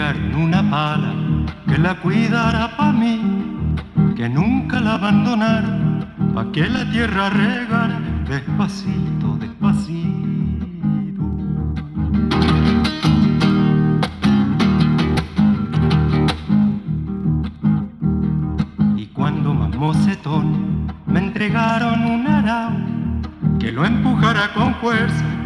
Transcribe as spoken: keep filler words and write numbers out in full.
entregaron una pala que la cuidara pa' mí, que nunca la abandonara, pa' que la tierra regara despacito, despacito. Y cuando más mocetón me entregaron un arao que lo empujara con fuerza